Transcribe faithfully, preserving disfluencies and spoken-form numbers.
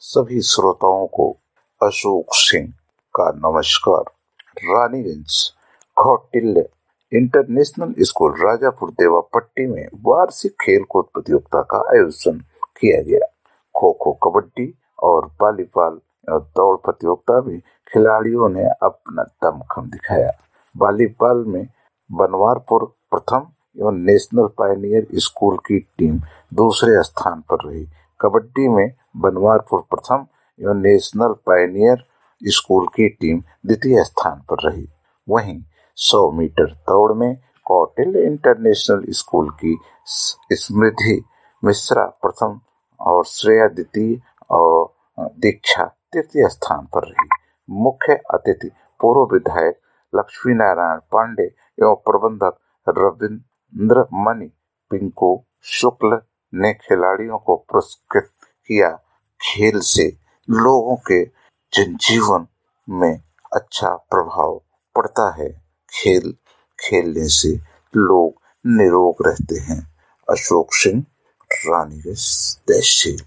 सभी श्रोताओं को अशोक सिंह का नमस्कार। रानीगंज कौटिल्य इंटरनेशनल स्कूल राजापुर देवापट्टी में वार्षिक खेलकूद प्रतियोगिता का आयोजन किया गया। खो खो, कबड्डी और वॉलीबॉल और दौड़ प्रतियोगिता में खिलाड़ियों ने अपना दमखम दिखाया। वॉलीबॉल में बनवारपुर प्रथम एवं नेशनल पायनियर स्कूल की टीम दूसरे स्थान पर रही। कबड्डी में बनवारपुर प्रथम एवं नेशनल पायनियर स्कूल की टीम द्वितीय स्थान पर रही। वहीं सौ मीटर दौड़ में कौटिल्य इंटरनेशनल स्कूल की स्मृति मिश्रा प्रथम और श्रेया द्वितीय और दीक्षा तृतीय स्थान पर रही। मुख्य अतिथि पूर्व विधायक लक्ष्मी नारायण पांडे एवं प्रबंधक रविंद्र मणि पिंकू शुक्ल ने खिलाड़ियों को पुरस्कृत किया। खेल से लोगों के जनजीवन में अच्छा प्रभाव पड़ता है। खेल खेलने से लोग निरोग रहते हैं। अशोक सिंह, रानीगंज, तहसील।